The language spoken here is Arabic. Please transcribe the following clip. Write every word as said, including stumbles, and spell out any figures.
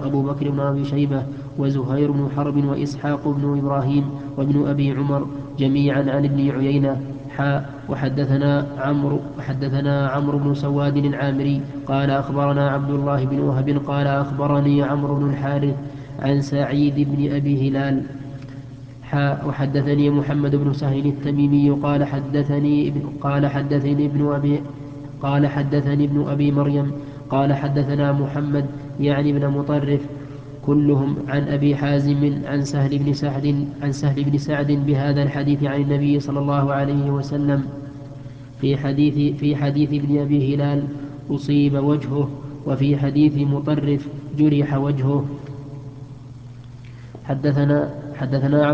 أبو بكر بن أبي شيبة وزهير بن حرب وإسحاق بن إبراهيم وابن أبي عمر جميعا عن ابن عيينة حاء وحدثنا عمرو وحدثنا عمرو بن سواد العامري قال أخبرنا عبد الله بن وهب قال أخبرني عمرو بن الحارث عن سعيد بن أبي هلال حاء وحدثني محمد بن سهل التميمي قال حدثني ابن قال حدثني ابن أبي قال حدثني ابن أبي مريم قال حدثنا محمد يعني ابن مطرف كلهم عن أبي حازم عن سهل بن سعد عن سهل بن سعد بهذا الحديث عن النبي صلى الله عليه وسلم في حديث في حديث ابن أبي هلال أصيب وجهه وفي حديث مطرف جرح وجهه. حدثنا حدثنا